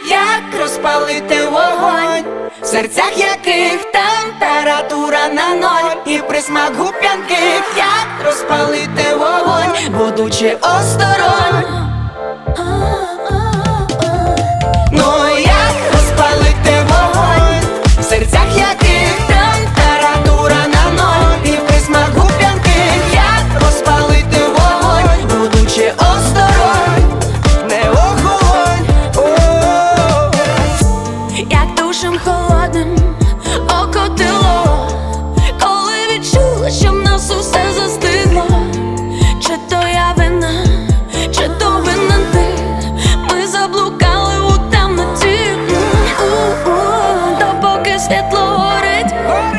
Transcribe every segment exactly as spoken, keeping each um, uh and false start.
Як розпалити вогонь, в серцях яких температура на ноль, і присмак губ п'янких. Як розпалити вогонь, будучи осторонь. Ну як розпалити вогонь, в серцях яких температура на ноль, і присмак губ п'янких. Як розпалити вогонь, будучи осторонь. Не охолонь, о-о-о. Як душем холодним окотило, коли відчула, що в нас усе застигло. Чи то я вина, чи то винен ти, ми заблукали у темноті. У-у, допоки світло горить,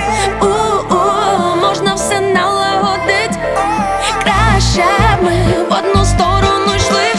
у-у, можна все налагодить. Краще б ми в одну сторону йшли,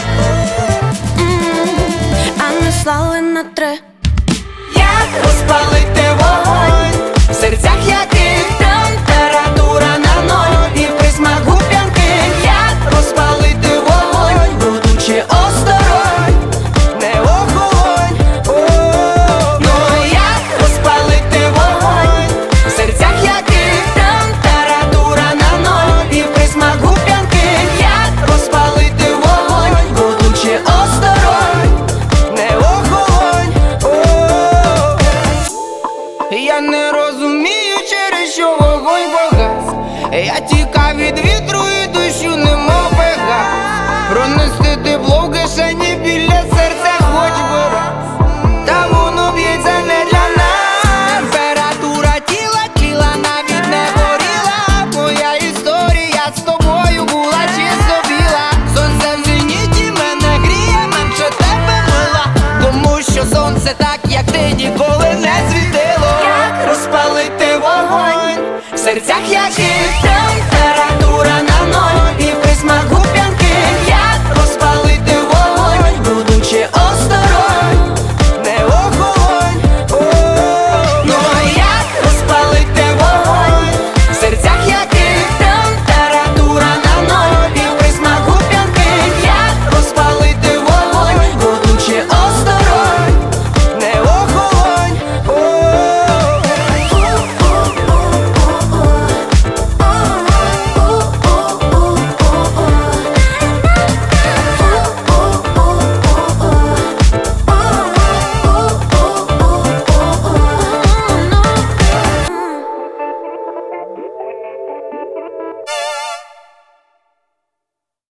а не слали на три. Як розпалити вогонь, в серцях яких температура на ноль, і присмак губ п'янких. Як розпалити вогонь, будучи осторонь. Не охолонь, о-о-о. Ну як розпалити вогонь, в серцях яких температура на ноль, і присмак губ п'янких. Як розпалити вогонь, будучи осторонь. Не охолонь, о-о-о. Я не розумію, через що вогонь погас. Я тікав від вітру і дощу немов пегас. Пронести тепло в кишені біля серця хоч би раз. Та воно б'ється не для нас. Температура тіла, тіла навіть не горіла. Моя історія з тобою була чисто біла. Сонце в зеніті мене гріє, менше тебе мила. Тому що сонце так, як ти, ніколи не світило. Як розпалити вогонь, в серцях яких